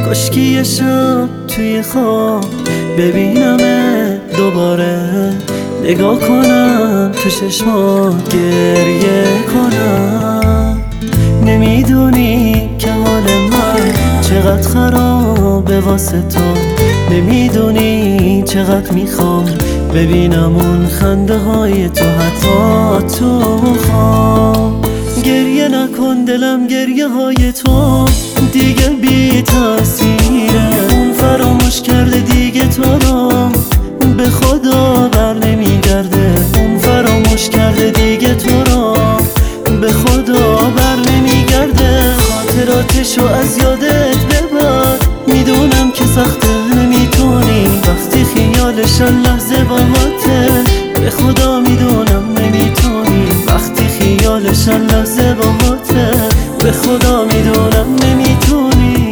کاشکی یه شب توی خواب ببینم دوباره، نگاه کنم تو چشمات گریه کنم. نمیدونی که حال من چقدر خرابه واسه تو، نمیدونی چقدر میخوام ببینم اون خنده های تو حتی تو خواب. گریه نکن دلم، گریه های تو دیگه بی تاثیره. اون فراموش کرده دیگه تو رو، به خدا بر نمیگرده. اون فراموش کرده دیگه تو رو، به خدا بر نمیگرده. خاطراتشو از یادت ببر، میدونم که سخته نمیتونی وقتی خیالشن لحظه باهاته. به خدا میدونم نمیتونی وقتی خیالشن لحظه باهاته. به خدا میدونم نمیتونی.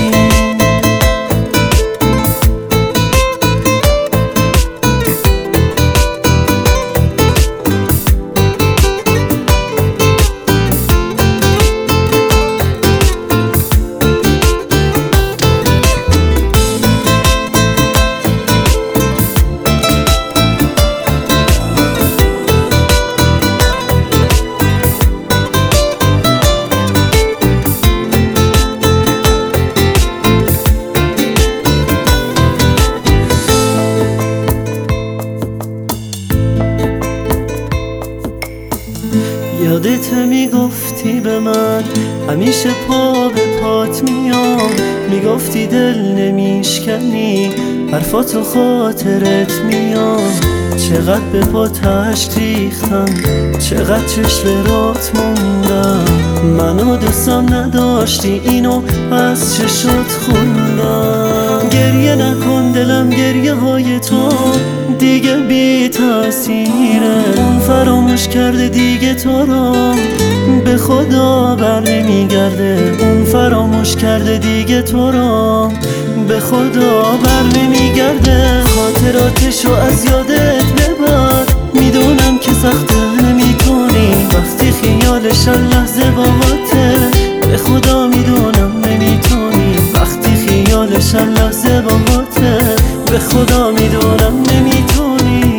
یادت میگفتی به من همیشه پا به پات میام، میگفتی دل نمیشکنی حرفاتو خاطرت میام. چقدر به پات اشک ریختم، چقدر چشم رات موندم. منو دوستم نداشتی اینو از چشات خوندم. گریه نکن دلم، گریه های تو دیگه بی تاثیره. اون فراموش کرده دیگه تو رو، به خدا بر نمیگرده. اون فراموش کرده دیگه تو رو، به خدا بر نمیگرده. خاطراتشو از یادت ببر، میدونم که سخته نمیتونی وقتی خیالشن لحظه باهاته. به خدا میدونم نمیتونی وقتی خیالشن لحظه باهاته. به خدا میدونم نمیتونی.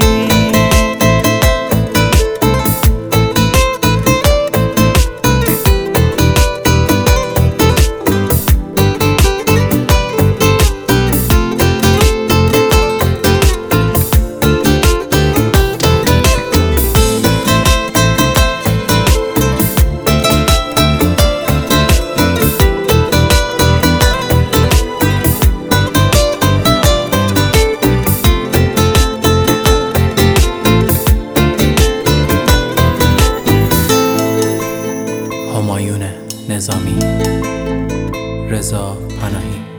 همایون نظامی، رضا پناهی.